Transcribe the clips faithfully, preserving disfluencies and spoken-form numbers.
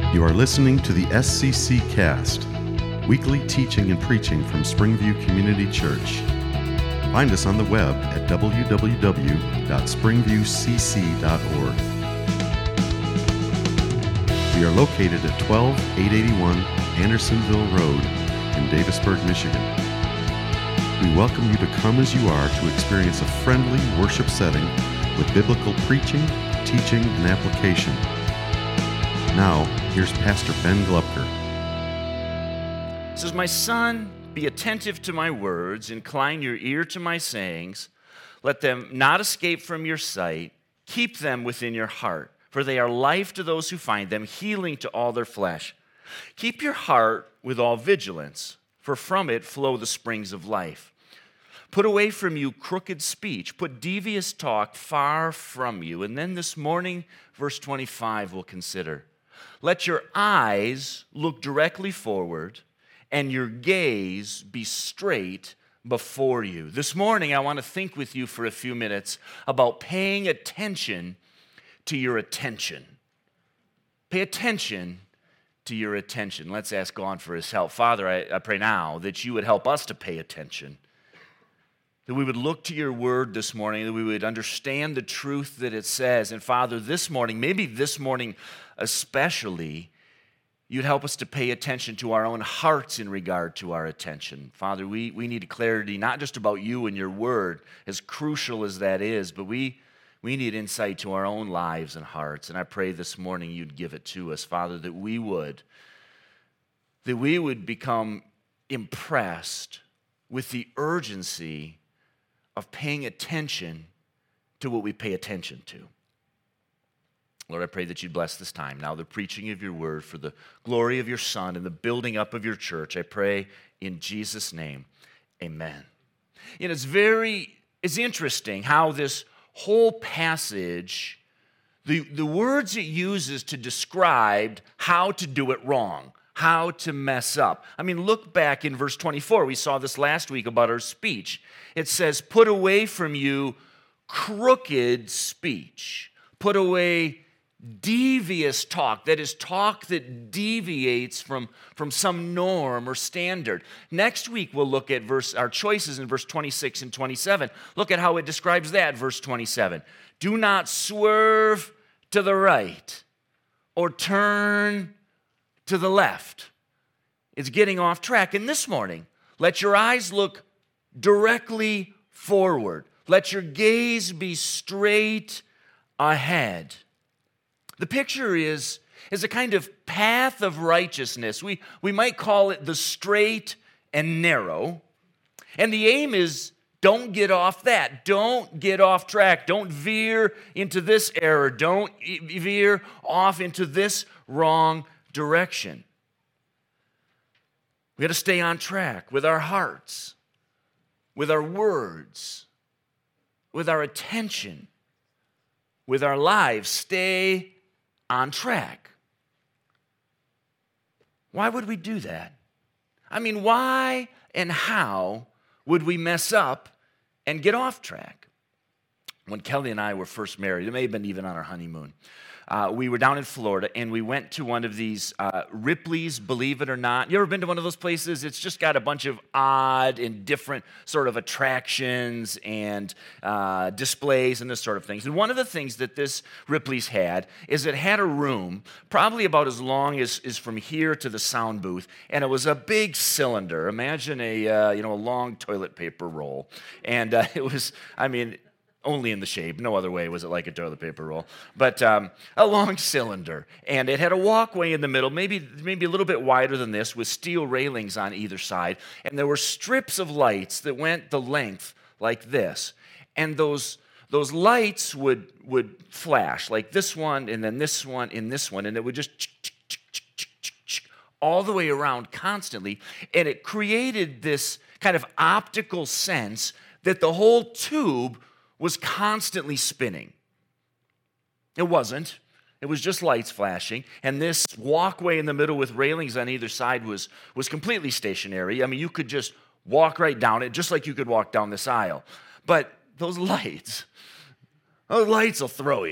You are listening to the S C C Cast, weekly teaching and preaching from Springview Community Church. Find us on the web at w w w dot springview c c dot org. We are located at twelve eight eighty-one Andersonville Road in Davisburg, Michigan. We welcome you to come as you are to experience a friendly worship setting with biblical preaching, teaching, and application. Now, here's Pastor Ben Glupker. It says, "My son, be attentive to my words, incline your ear to my sayings. Let them not escape from your sight. Keep them within your heart, for they are life to those who find them, healing to all their flesh. Keep your heart with all vigilance, for from it flow the springs of life. Put away from you crooked speech. Put devious talk far from you." And then this morning, verse twenty-five, we'll consider. "Let your eyes look directly forward, and your gaze be straight before you." This morning, I want to think with you for a few minutes about paying attention to your attention. Pay attention to your attention. Let's ask God for his help. Father, I, I pray now that you would help us to pay attention, that we would look to your word this morning, that we would understand the truth that it says. And Father, this morning, maybe this morning especially, you'd help us to pay attention to our own hearts in regard to our attention. Father, we, we need clarity, not just about you and your word, as crucial as that is, but we, we need insight to our own lives and hearts. And I pray this morning you'd give it to us, Father, that we would, that we would become impressed with the urgency of paying attention to what we pay attention to. Lord, I pray that you'd bless this time. Now, the preaching of your word for the glory of your Son and the building up of your church, I pray in Jesus' name, amen. You know, it's very, it's interesting how this whole passage, the, the words it uses to describe how to do it wrong, how to mess up. I mean, look back in verse twenty-four. We saw this last week about our speech. It says, put away from you crooked speech. Put away devious talk, that is, talk that deviates from, from some norm or standard. Next week, we'll look at verse our choices in verse twenty-six and twenty-seven. Look at how it describes that, verse twenty-seven. Do not swerve to the right or turn to the left. It's getting off track. And this morning, let your eyes look directly forward. Let your gaze be straight ahead. The picture is, is a kind of path of righteousness. We, we might call it the straight and narrow. And the aim is, don't get off that. Don't get off track. Don't veer into this error. Don't veer off into this wrong direction. We got to stay on track with our hearts, with our words, with our attention, with our lives. Stay on track. Why would we do that? I mean, why and how would we mess up and get off track? When Kelly and I were first married, it may have been even on our honeymoon, uh, we were down in Florida, and we went to one of these uh, Ripley's, believe it or not. You ever been to one of those places? It's just got a bunch of odd and different sort of attractions and uh, displays and this sort of things. And one of the things that this Ripley's had is it had a room probably about as long as is from here to the sound booth, and it was a big cylinder. Imagine a uh, you know a long toilet paper roll, and uh, it was, I mean, only in the shape. No other way was it like a toilet paper roll. But um, a long cylinder. And it had a walkway in the middle, maybe, maybe a little bit wider than this, with steel railings on either side. And there were strips of lights that went the length like this. And those, those lights would, would flash, like this one, and then this one, and this one. And it would just all the way around constantly. And it created this kind of optical sense that the whole tube was constantly spinning. It wasn't. It was just lights flashing, and this walkway in the middle with railings on either side was, was completely stationary. I mean, you could just walk right down it, just like you could walk down this aisle. But those lights, those lights will throw you.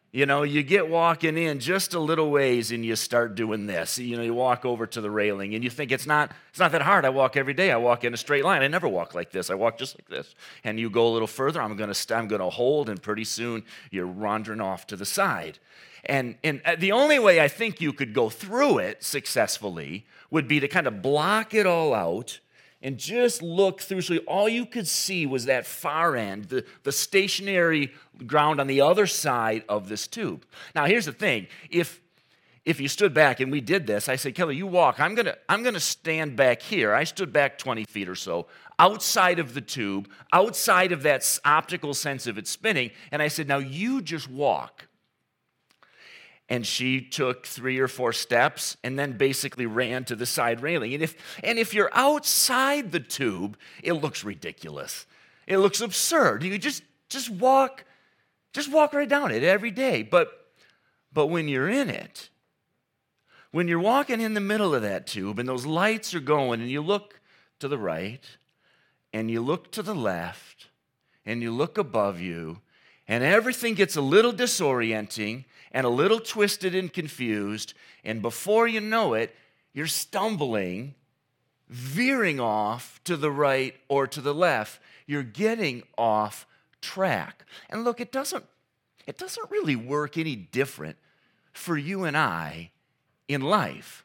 You know, you get walking in just a little ways and you start doing this. You know, you walk over to the railing and you think it's not it's not that hard. I walk every day. I walk in a straight line. I never walk like this. I walk just like this. And you go a little further. I'm going to I'm going to hold, and pretty soon you're wandering off to the side. And and the only way I think you could go through it successfully would be to kind of block it all out and just look through, so all you could see was that far end, the, the stationary ground on the other side of this tube. Now, here's the thing. If if you stood back, and we did this, I said, Kelly, you walk. I'm going to I'm gonna stand back here. I stood back twenty feet or so, outside of the tube, outside of that optical sense of it spinning, and I said, now you just walk. And she took three or four steps and then basically ran to the side railing. And if, and if you're outside the tube, it looks ridiculous. It looks absurd. You just, just walk, just walk right down it every day. But, but when you're in it, when you're walking in the middle of that tube and those lights are going and you look to the right and you look to the left and you look above you and everything gets a little disorienting and a little twisted and confused, and before you know it, you're stumbling, veering off to the right or to the left. You're getting off track. And look, it doesn't, it doesn't really work any different for you and I in life.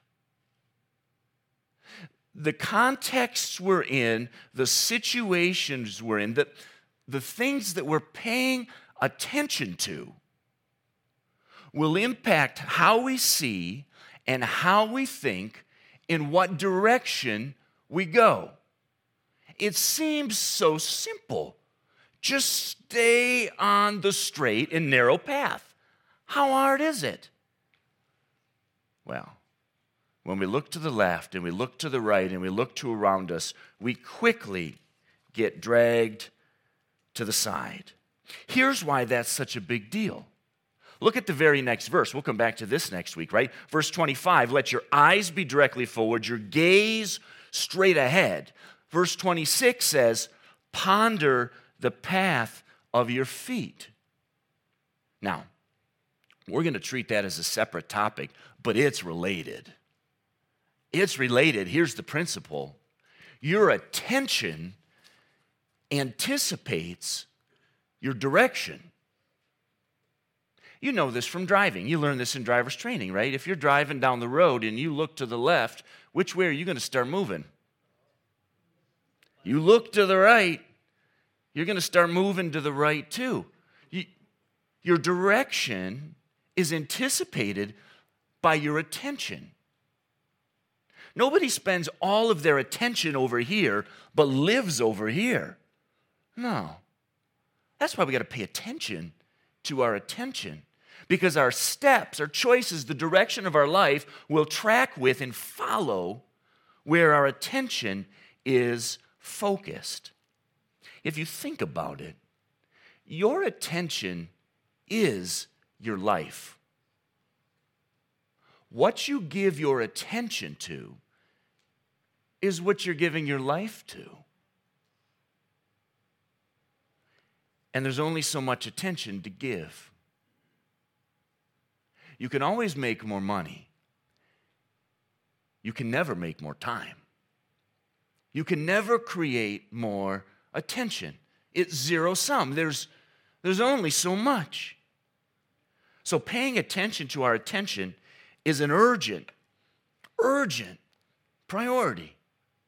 The contexts we're in, the situations we're in, the, the things that we're paying attention to will impact how we see and how we think, in what direction we go. It seems so simple. Just stay on the straight and narrow path. How hard is it? Well, when we look to the left and we look to the right and we look to around us, we quickly get dragged to the side. Here's why that's such a big deal. Look at the very next verse. We'll come back to this next week, right? Verse twenty-five, let your eyes be directly forward, your gaze straight ahead. Verse twenty-six says, ponder the path of your feet. Now, we're going to treat that as a separate topic, but it's related. It's related. Here's the principle. Your attention anticipates your direction. You know this from driving. You learn this in driver's training, right? If you're driving down the road and you look to the left, which way are you going to start moving? You look to the right, you're going to start moving to the right too. You, your direction is anticipated by your attention. Nobody spends all of their attention over here but lives over here. No. That's why we got to pay attention to our attention. Because our steps, our choices, the direction of our life will track with and follow where our attention is focused. If you think about it, your attention is your life. What you give your attention to is what you're giving your life to. And there's only so much attention to give. You can always make more money. You can never make more time. You can never create more attention. It's zero sum. There's, there's only so much. So paying attention to our attention is an urgent, urgent priority.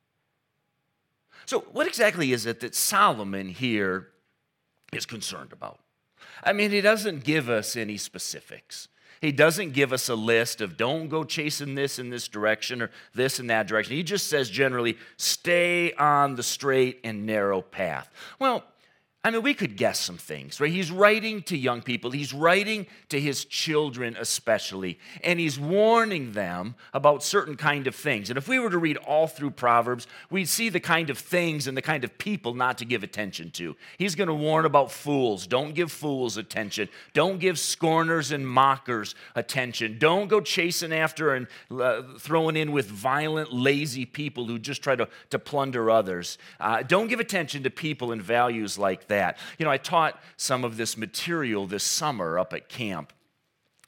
So what exactly is it that Solomon here is concerned about? I mean, he doesn't give us any specifics. He doesn't give us a list of don't go chasing this in this direction or this in that direction. He just says generally, stay on the straight and narrow path. Well, I mean, we could guess some things, right? He's writing to young people. He's writing to his children especially, and he's warning them about certain kind of things. And if we were to read all through Proverbs, we'd see the kind of things and the kind of people not to give attention to. He's going to warn about fools. Don't give fools attention. Don't give scorners and mockers attention. Don't go chasing after and uh, throwing in with violent, lazy people who just try to, to plunder others. Uh, don't give attention to people and values like that. That. You know, I taught some of this material this summer up at camp.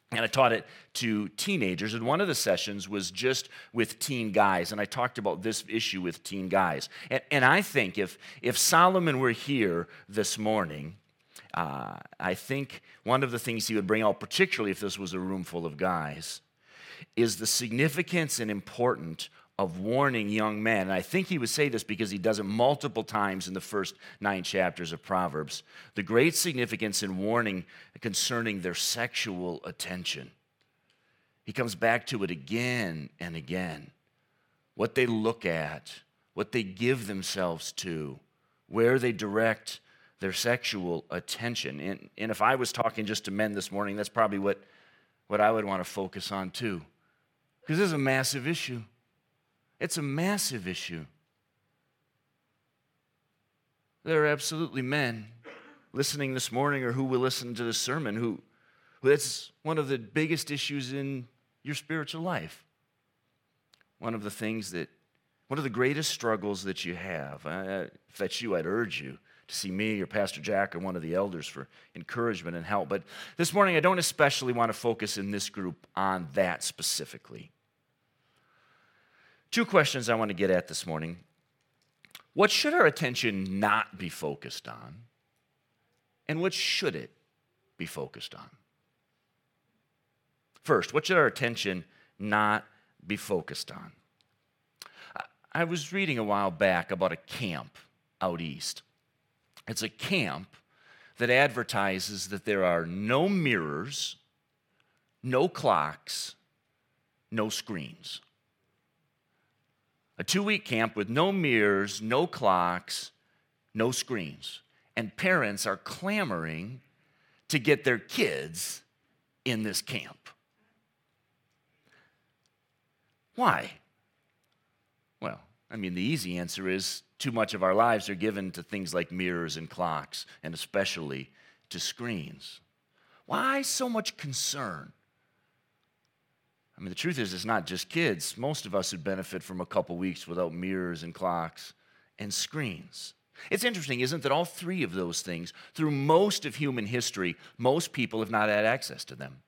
And I taught it to teenagers, and one of the sessions was just with teen guys, and I talked about this issue with teen guys. And, and I think if, if Solomon were here this morning, uh, I think one of the things he would bring out, particularly if this was a room full of guys, is the significance and importance of warning young men. And I think he would say this because he does it multiple times in the first nine chapters of Proverbs. The great significance in warning concerning their sexual attention. He comes back to it again and again. What they look at, what they give themselves to, where they direct their sexual attention. And, and if I was talking just to men this morning, that's probably what, what I would want to focus on too. Because this is a massive issue. It's a massive issue. There are absolutely men listening this morning or who will listen to this sermon who, who that's one of the biggest issues in your spiritual life. One of the things that, one of the greatest struggles that you have. Uh, if that's you, I'd urge you to see me or Pastor Jack or one of the elders for encouragement and help. But this morning, I don't especially want to focus in this group on that specifically. Two questions I want to get at this morning. What should our attention not be focused on? And what should it be focused on? First, what should our attention not be focused on? I was reading a while back about a camp out east. It's a camp that advertises that there are no mirrors, no clocks, no screens. A two-week camp with no mirrors, no clocks, no screens. And parents are clamoring to get their kids in this camp. Why? Well, I mean, the easy answer is too much of our lives are given to things like mirrors and clocks, and especially to screens. Why so much concern? I mean, the truth is, it's not just kids. Most of us would benefit from a couple weeks without mirrors and clocks and screens. It's interesting, isn't it, that all three of those things, through most of human history, most people have not had access to them.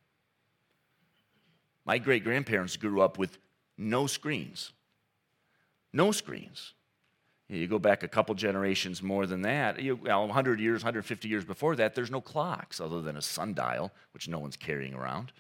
My great-grandparents grew up with no screens. No screens. You go back a couple generations more than that, you, well, one hundred years, one hundred fifty years before that, there's no clocks other than a sundial, which no one's carrying around.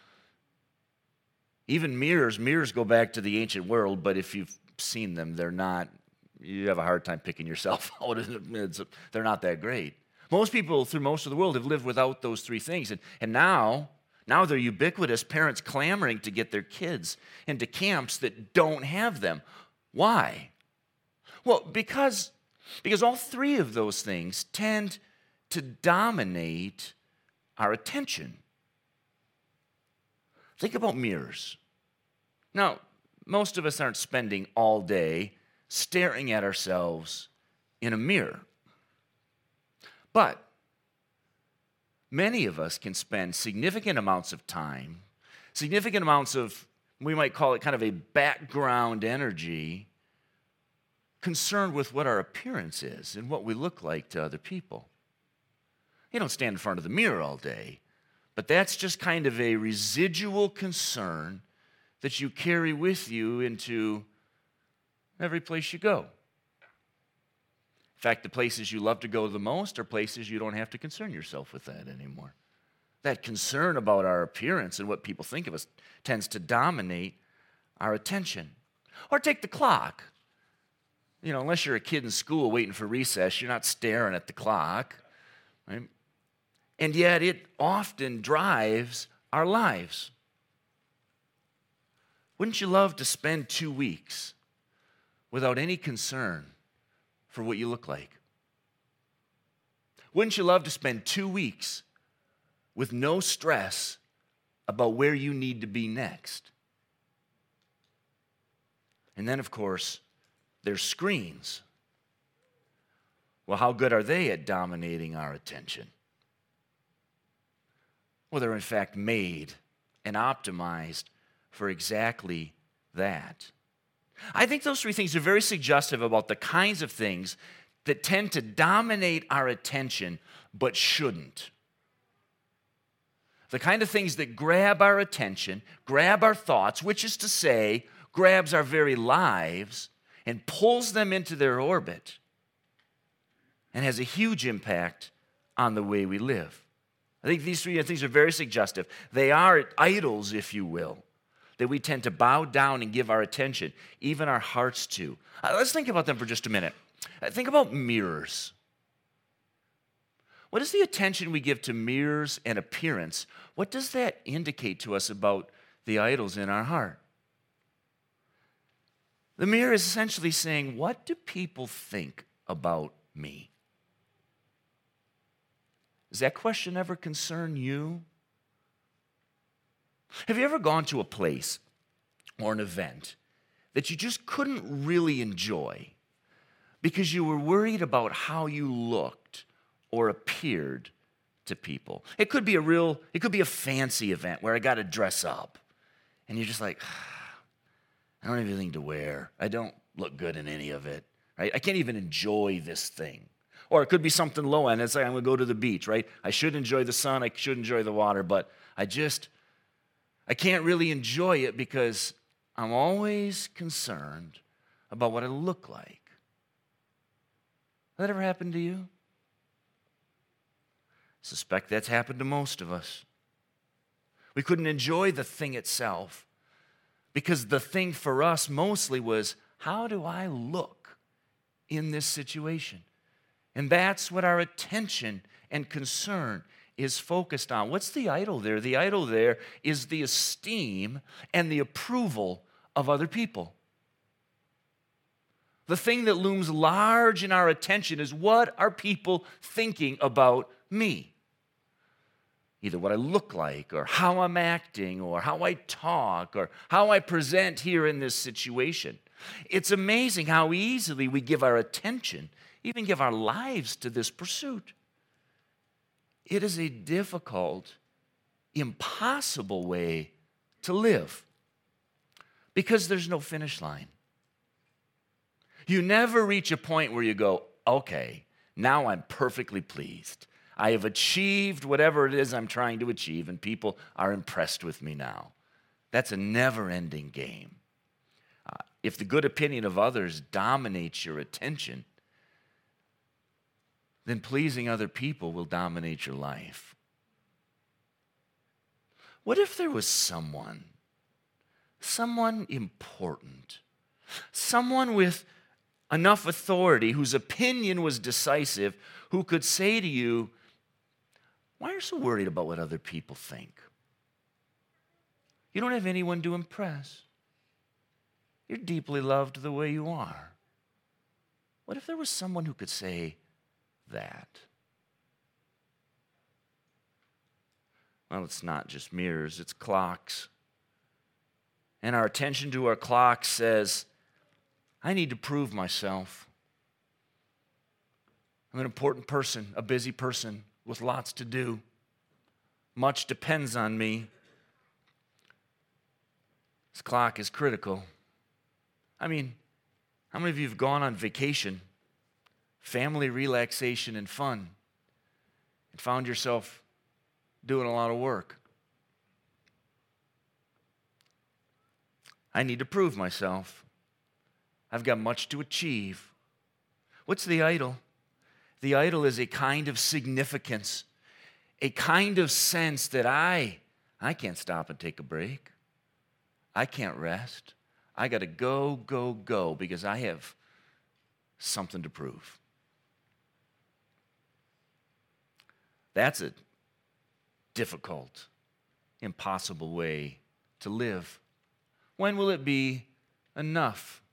Even mirrors, mirrors go back to the ancient world, but if you've seen them, they're not, you have a hard time picking yourself out. It's, they're not that great. Most people through most of the world have lived without those three things. And, and now, now they're ubiquitous, parents clamoring to get their kids into camps that don't have them. Why? Well, because, because all three of those things tend to dominate our attention. Think about mirrors. Now, most of us aren't spending all day staring at ourselves in a mirror. But many of us can spend significant amounts of time, significant amounts of, we might call it kind of a background energy, concerned with what our appearance is and what we look like to other people. You don't stand in front of the mirror all day, but that's just kind of a residual concern that you carry with you into every place you go. In fact, the places you love to go the most are places you don't have to concern yourself with that anymore. That concern about our appearance and what people think of us tends to dominate our attention. Or take the clock. You know, unless you're a kid in school waiting for recess, you're not staring at the clock, right? And yet it often drives our lives. Wouldn't you love to spend two weeks without any concern for what you look like? Wouldn't you love to spend two weeks with no stress about where you need to be next? And then, of course, there's screens. Well, how good are they at dominating our attention? Well, they're in fact made and optimized for exactly that. I think those three things are very suggestive about the kinds of things that tend to dominate our attention but shouldn't. The kind of things that grab our attention, grab our thoughts, which is to say, grabs our very lives and pulls them into their orbit and has a huge impact on the way we live. I think these three things are very suggestive. They are idols, if you will, that we tend to bow down and give our attention, even our hearts to. Uh, let's think about them for just a minute. Uh, think about mirrors. What is the attention we give to mirrors and appearance? What does that indicate to us about the idols in our heart? The mirror is essentially saying, what do people think about me? Does that question ever concern you? Have you ever gone to a place or an event that you just couldn't really enjoy because you were worried about how you looked or appeared to people? It could be a real, it could be a fancy event where I got to dress up, and you're just like, I don't have anything to wear. I don't look good in any of it, right? I can't even enjoy this thing. Or it could be something low end. It's like I'm going to go to the beach, right? I should enjoy the sun. I should enjoy the water, but I just, I can't really enjoy it because I'm always concerned about what I look like. Has that ever happened to you? I suspect that's happened to most of us. We couldn't enjoy the thing itself because the thing for us mostly was, how do I look in this situation? And that's what our attention and concern is focused on. What's the idol there? The idol there is the esteem and the approval of other people. The thing that looms large in our attention is, what are people thinking about me? Either what I look like, or how I'm acting, or how I talk, or how I present here in this situation. It's amazing how easily we give our attention, even give our lives to this pursuit. It is a difficult, impossible way to live because there's no finish line. You never reach a point where you go, okay, now I'm perfectly pleased. I have achieved whatever it is I'm trying to achieve, and people are impressed with me now. That's a never-ending game. Uh, if the good opinion of others dominates your attention, then pleasing other people will dominate your life. What if there was someone, someone important, someone with enough authority, whose opinion was decisive, who could say to you, why are you so worried about what other people think? You don't have anyone to impress. You're deeply loved the way you are. What if there was someone who could say that? Well, it's not just mirrors, it's clocks. And our attention to our clock says, I need to prove myself. I'm an important person, a busy person with lots to do. Much depends on me. This clock is critical. I mean, how many of you have gone on vacation, family relaxation and fun, and found yourself doing a lot of work? I need to prove myself. I've got much to achieve. What's the idol? The idol is a kind of significance, a kind of sense that I, I can't stop and take a break. I can't rest. I got to go, go, go because I have something to prove. That's a difficult, impossible way to live. When will it be enough?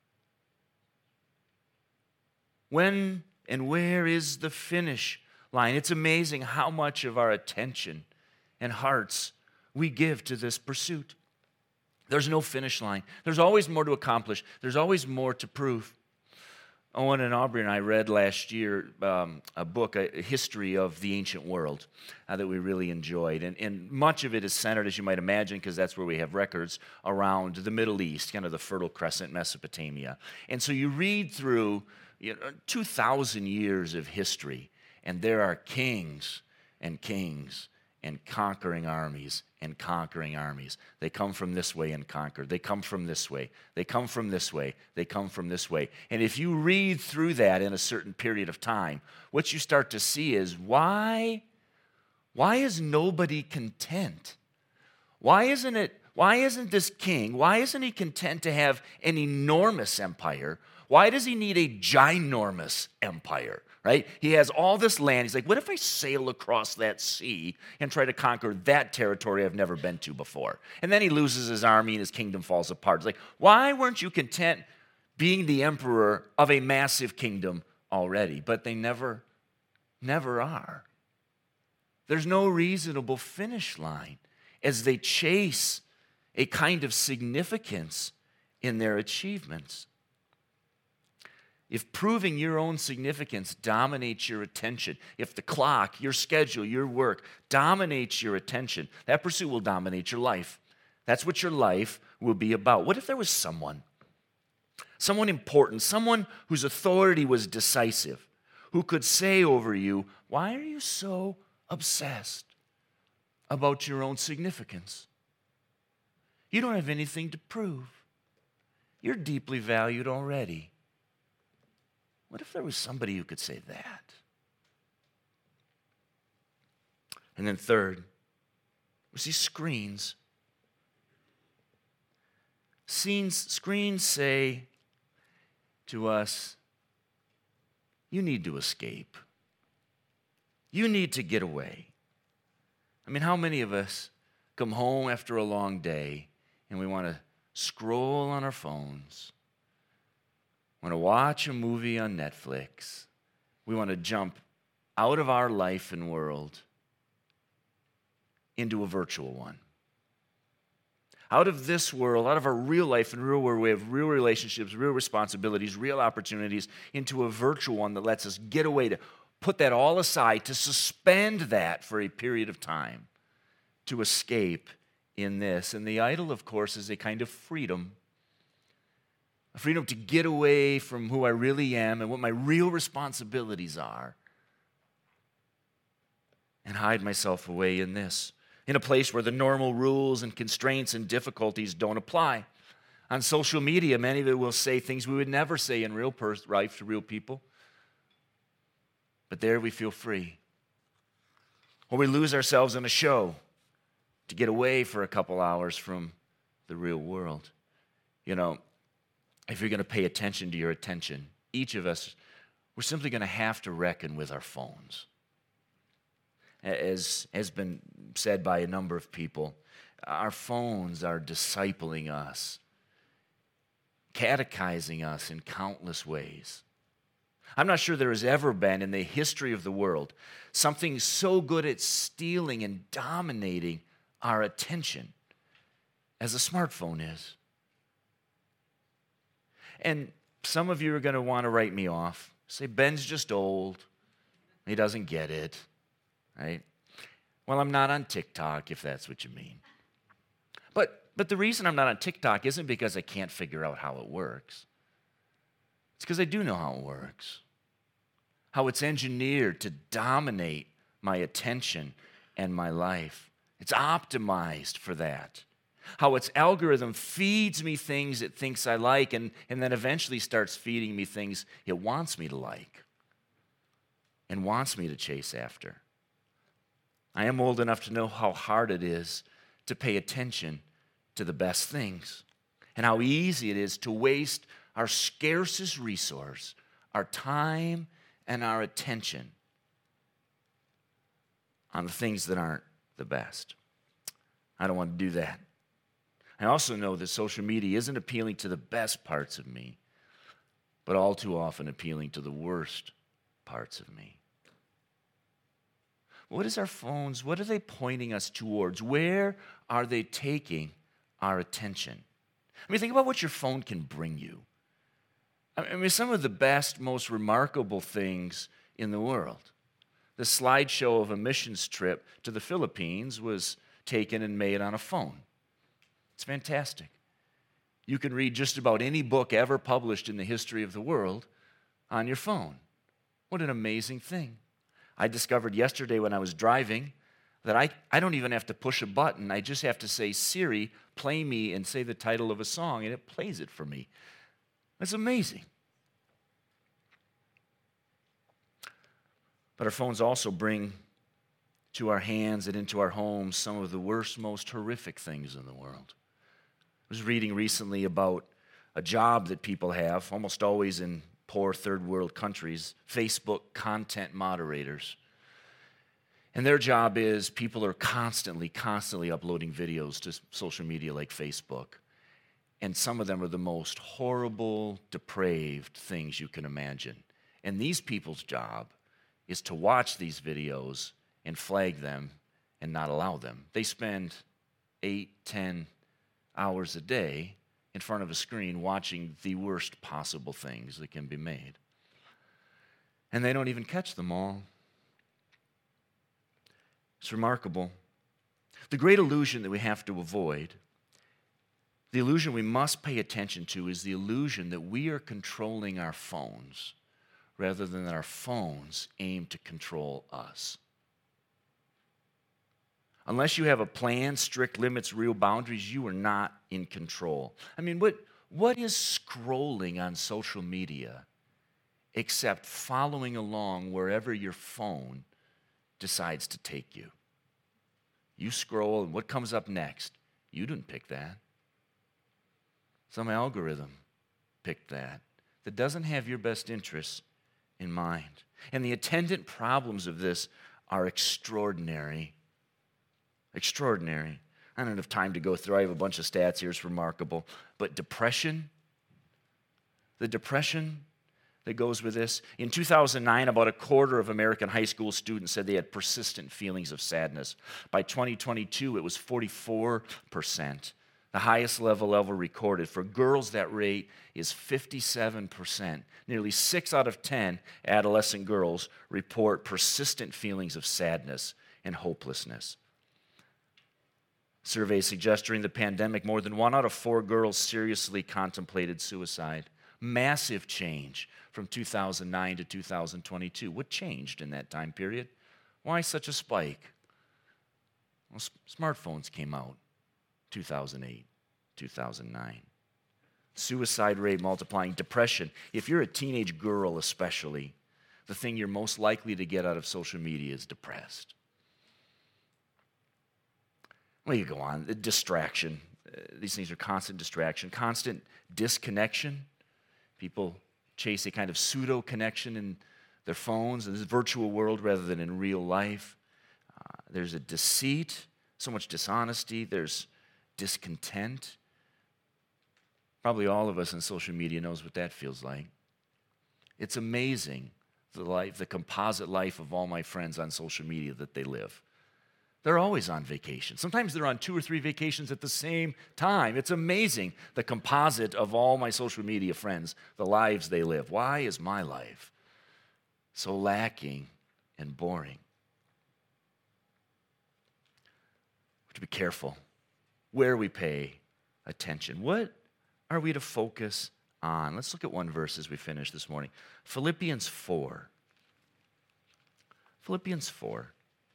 When and where is the finish line? It's amazing how much of our attention and hearts we give to this pursuit. There's no finish line. There's always more to accomplish. There's always more to prove. Owen and Aubrey and I read last year um, a book, a history of the ancient world uh, that we really enjoyed. And, and much of it is centered, as you might imagine, because that's where we have records, around the Middle East, kind of the Fertile Crescent, Mesopotamia. And so you read through you know, two thousand years of history, and there are kings and kings and conquering armies and conquering armies. They come from this way and conquer. They come from this way. They come from this way. They come from this way. And if you read through that in a certain period of time, what you start to see is why, why is nobody content? Why isn't it, why isn't this king, why isn't he content to have an enormous empire? Why does he need a ginormous empire? Right? He has all this land. He's like, what if I sail across that sea and try to conquer that territory I've never been to before? And then he loses his army and his kingdom falls apart. It's like, why weren't you content being the emperor of a massive kingdom already? But they never, never are. There's no reasonable finish line as they chase a kind of significance in their achievements. If proving your own significance dominates your attention, if the clock, your schedule, your work dominates your attention, that pursuit will dominate your life. That's what your life will be about. What if there was someone, someone important, someone whose authority was decisive, who could say over you, why are you so obsessed about your own significance? You don't have anything to prove. You're deeply valued already. What if there was somebody who could say that? And then third, we see screens. Scenes, screens say to us, you need to escape. You need to get away. I mean, how many of us come home after a long day and we want to scroll on our phones? Want to watch a movie on Netflix. We want to jump out of our life and world into a virtual one. Out of this world, out of our real life and real world, we have real relationships, real responsibilities, real opportunities, into a virtual one that lets us get away, to put that all aside, to suspend that for a period of time, to escape in this. And the idol, of course, is a kind of freedom. A freedom to get away from who I really am and what my real responsibilities are, and hide myself away in this, in a place where the normal rules and constraints and difficulties don't apply. On social media, many of it will say things we would never say in real life to real people. But there we feel free. Or we lose ourselves in a show to get away for a couple hours from the real world. You know, if you're going to pay attention to your attention, each of us, we're simply going to have to reckon with our phones. As has been said by a number of people, our phones are discipling us, catechizing us in countless ways. I'm not sure there has ever been in the history of the world something so good at stealing and dominating our attention as a smartphone is. And some of you are going to want to write me off. Say, Ben's just old. He doesn't get it, right? Well, I'm not on TikTok, if that's what you mean. But, but the reason I'm not on TikTok isn't because I can't figure out how it works. It's because I do know how it works. How it's engineered to dominate my attention and my life. It's optimized for that. How its algorithm feeds me things it thinks I like, and, and then eventually starts feeding me things it wants me to like and wants me to chase after. I am old enough to know how hard it is to pay attention to the best things, and how easy it is to waste our scarcest resource, our time and our attention, on the things that aren't the best. I don't want to do that. I also know that social media isn't appealing to the best parts of me, but all too often appealing to the worst parts of me. What is our phones, what are they pointing us towards? Where are they taking our attention? I mean, think about what your phone can bring you. I mean, some of the best, most remarkable things in the world. The slideshow of a missions trip to the Philippines was taken and made on a phone. It's fantastic. You can read just about any book ever published in the history of the world on your phone. What an amazing thing. I discovered yesterday when I was driving that I, I don't even have to push a button. I just have to say, Siri, play me, and say the title of a song, and it plays it for me. That's amazing. But our phones also bring to our hands and into our homes some of the worst, most horrific things in the world. I was reading recently about a job that people have, almost always in poor third world countries, Facebook content moderators. And their job is people are constantly, constantly uploading videos to social media like Facebook. And some of them are the most horrible, depraved things you can imagine. And these people's job is to watch these videos and flag them and not allow them. They spend eight, ten hours a day in front of a screen watching the worst possible things that can be made. And they don't even catch them all. It's remarkable. The great illusion that we have to avoid, the illusion we must pay attention to, is the illusion that we are controlling our phones rather than that our phones aim to control us. Unless you have a plan, strict limits, real boundaries, you are not in control. I mean, what, what is scrolling on social media except following along wherever your phone decides to take you? You scroll, and what comes up next? You didn't pick that. Some algorithm picked that that doesn't have your best interests in mind. And the attendant problems of this are extraordinary. Extraordinary. I don't have time to go through. I have a bunch of stats here. It's remarkable. But depression, the depression that goes with this. In two thousand nine, about a quarter of American high school students said they had persistent feelings of sadness. By twenty twenty-two, it was forty-four percent. The highest level ever recorded. For girls, that rate is fifty-seven percent. Nearly six out of ten adolescent girls report persistent feelings of sadness and hopelessness. Surveys suggest during the pandemic, more than one out of four girls seriously contemplated suicide. Massive change from two thousand nine to two thousand twenty-two. What changed in that time period? Why such a spike? Well, smartphones came out. two thousand eight, two thousand nine. Suicide rate multiplying. Depression. If you're a teenage girl especially, the thing you're most likely to get out of social media is depressed. Well, you go on. The distraction. Uh, these things are constant distraction, constant disconnection. People chase a kind of pseudo-connection in their phones in this virtual world rather than in real life. Uh, there's a deceit, so much dishonesty. There's discontent. Probably all of us in social media knows what that feels like. It's amazing the life, the composite life of all my friends on social media that they live. They're always on vacation. Sometimes they're on two or three vacations at the same time. It's amazing, the composite of all my social media friends, the lives they live. Why is my life so lacking and boring? We have to be careful where we pay attention. What are we to focus on? Let's look at one verse as we finish this morning. Philippians four. Philippians four.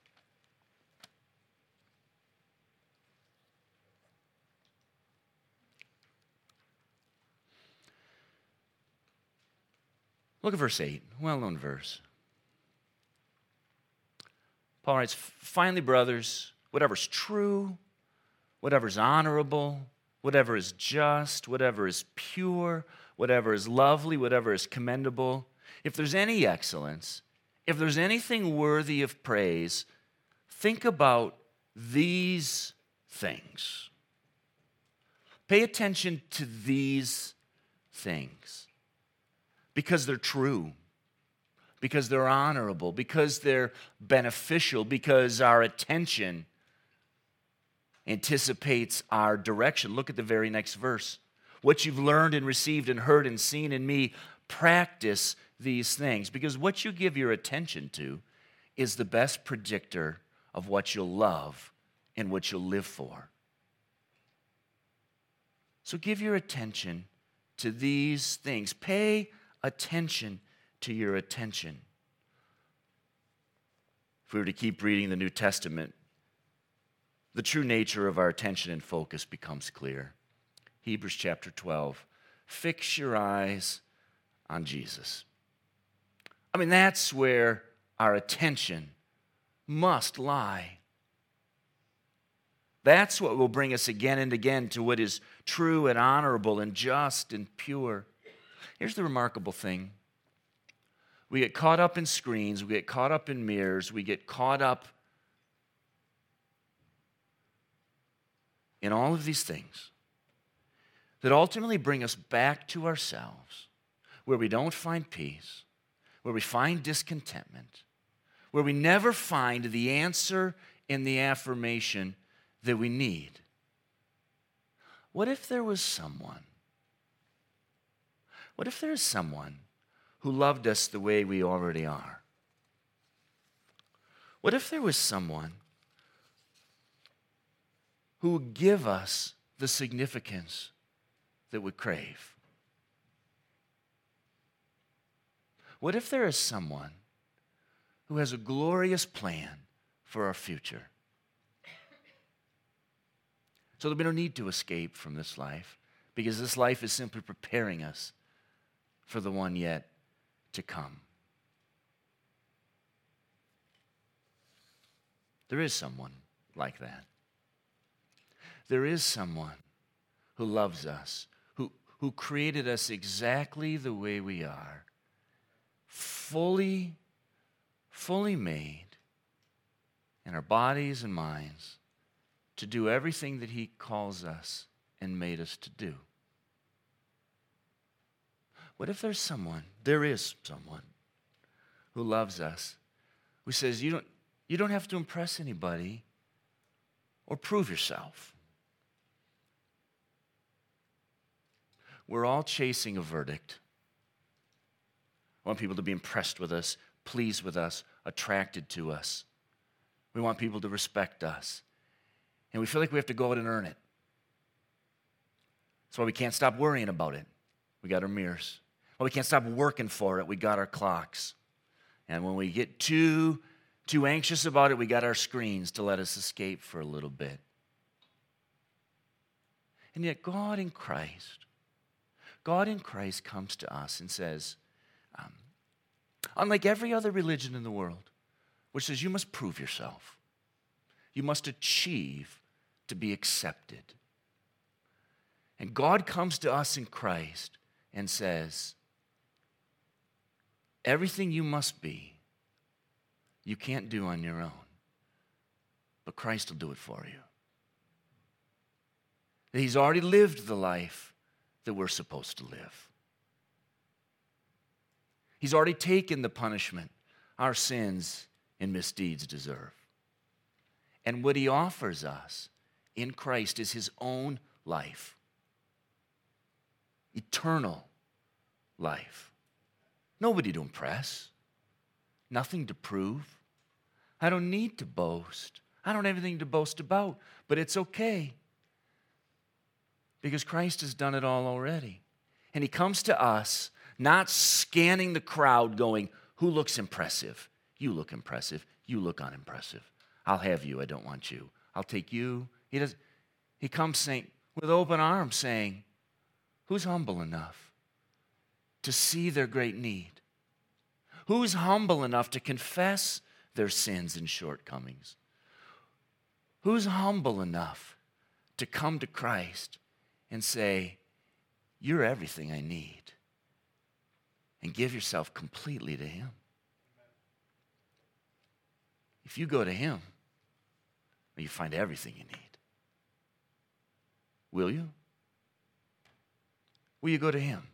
Look at verse eight, well-known verse. Paul writes, finally, brothers, whatever's true, whatever's honorable, whatever is just, whatever is pure, whatever is lovely, whatever is commendable, if there's any excellence, if there's anything worthy of praise, think about these things. Pay attention to these things. Because they're true, because they're honorable, because they're beneficial, because our attention anticipates our direction. Look at the very next verse. What you've learned and received and heard and seen in me, practice these things. Because what you give your attention to is the best predictor of what you'll love and what you'll live for. So give your attention to these things. Pay attention to your attention. If we were to keep reading the New Testament, the true nature of our attention and focus becomes clear. Hebrews chapter twelve, fix your eyes on Jesus. I mean, that's where our attention must lie. That's what will bring us again and again to what is true and honorable and just and pure. Here's the remarkable thing. We get caught up in screens, we get caught up in mirrors, we get caught up in all of these things that ultimately bring us back to ourselves, where we don't find peace, where we find discontentment, where we never find the answer in the affirmation that we need. What if there was someone? What if there is someone who loved us the way we already are? What if there was someone who would give us the significance that we crave? What if there is someone who has a glorious plan for our future? So that we don't need to escape from this life, because this life is simply preparing us for the one yet to come. There is someone like that. There is someone who loves us, who, who created us exactly the way we are, fully, fully made in our bodies and minds to do everything that He calls us and made us to do. What if there's someone, there is someone, who loves us, who says, you don't, you don't have to impress anybody or prove yourself. We're all chasing a verdict. We want people to be impressed with us, pleased with us, attracted to us. We want people to respect us. And we feel like we have to go out and earn it. That's why we can't stop worrying about it. We got our mirrors. Well, we can't stop working for it. We got our clocks. And when we get too, too anxious about it, we got our screens to let us escape for a little bit. And yet God in Christ, God in Christ comes to us and says, um, unlike every other religion in the world, which says you must prove yourself, you must achieve to be accepted. And God comes to us in Christ and says, everything you must be, you can't do on your own, but Christ will do it for you. That He's already lived the life that we're supposed to live. He's already taken the punishment our sins and misdeeds deserve. And what He offers us in Christ is His own life. Eternal life. Nobody to impress. Nothing to prove. I don't need to boast. I don't have anything to boast about, but it's okay. Because Christ has done it all already. And He comes to us not scanning the crowd going, who looks impressive? You look impressive. You look unimpressive. I'll have you. I don't want you. I'll take you. He does. He comes saying, with open arms saying, who's humble enough to see their great need? Who's humble enough to confess their sins and shortcomings? Who's humble enough to come to Christ and say, you're everything I need, and give yourself completely to Him? If you go to Him, you find everything you need. Will you? Will you go to Him?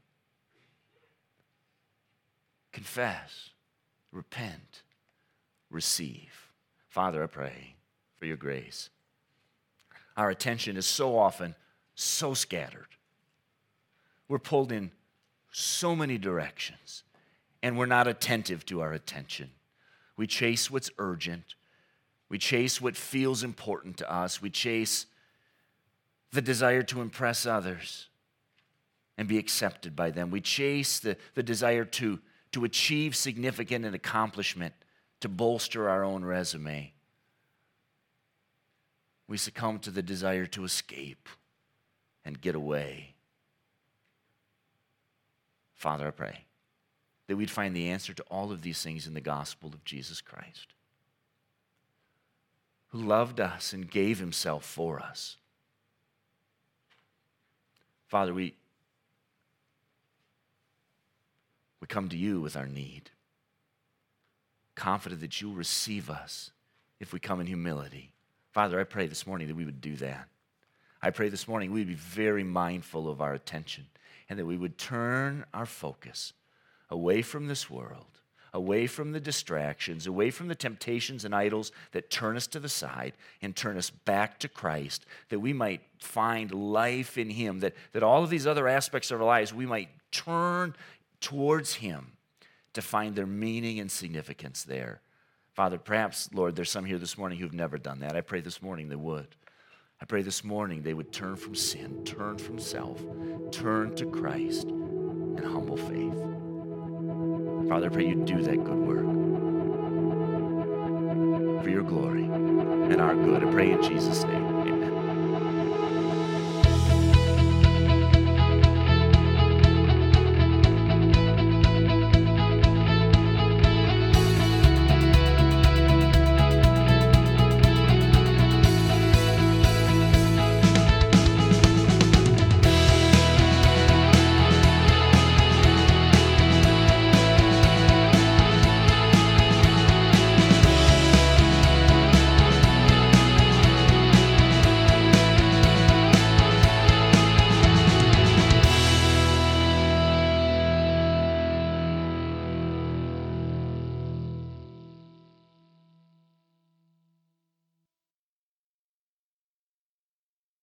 Confess, repent, receive. Father, I pray for your grace. Our attention is so often so scattered. We're pulled in so many directions, and we're not attentive to our attention. We chase what's urgent. We chase what feels important to us. We chase the desire to impress others and be accepted by them. We chase the, the desire to, to achieve significant and accomplishment, to bolster our own resume. We succumb to the desire to escape and get away. Father, I pray that we'd find the answer to all of these things in the gospel of Jesus Christ, who loved us and gave himself for us. Father, we, we come to you with our need, confident that you'll receive us if we come in humility. Father, I pray this morning that we would do that. I pray this morning we would be very mindful of our attention and that we would turn our focus away from this world, away from the distractions, away from the temptations and idols that turn us to the side and turn us back to Christ, that we might find life in him, that, that all of these other aspects of our lives, we might turn towards him to find their meaning and significance there. Father, perhaps, Lord, there's some here this morning who've never done that. I pray this morning they would. I pray this morning they would turn from sin, turn from self, turn to Christ in humble faith. Father, I pray you'd do that good work for your glory and our good. I pray in Jesus' name.